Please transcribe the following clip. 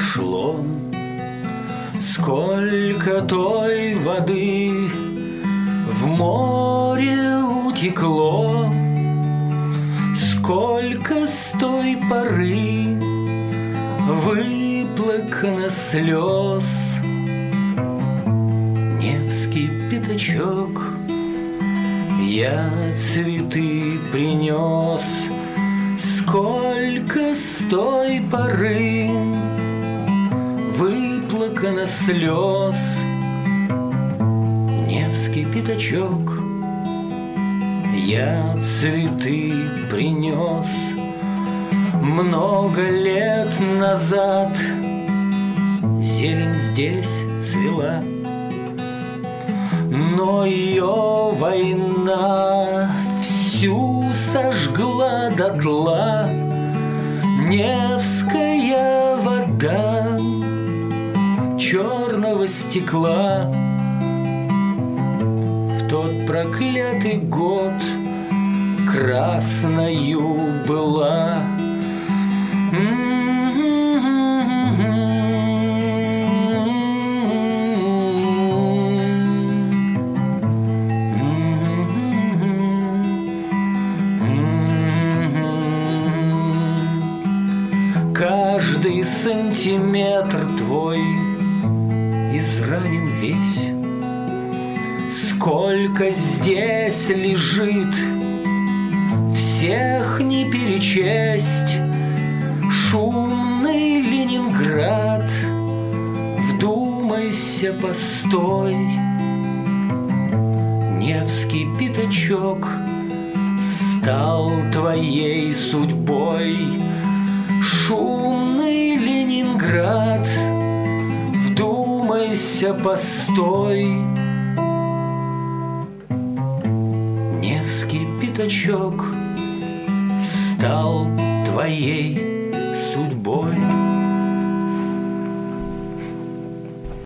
прошло, сколько той воды в море утекло, сколько с той поры выплакано слез. Невский пятачок, я цветы принес, сколько с той поры выплакано слез. Невский пятачок, я цветы принес. Много лет назад зелень здесь цвела, но ее война всю сожгла дотла. Невская вода черного стекла в тот проклятый год красною была. Каждый сантиметр твой изранен весь. Сколько здесь лежит, всех не перечесть. Шумный Ленинград, вдумайся, постой. Невский пятачок стал твоей судьбой. Шумный Ленинград, вдумайся, постой. Невский пятачок стал твоей судьбой.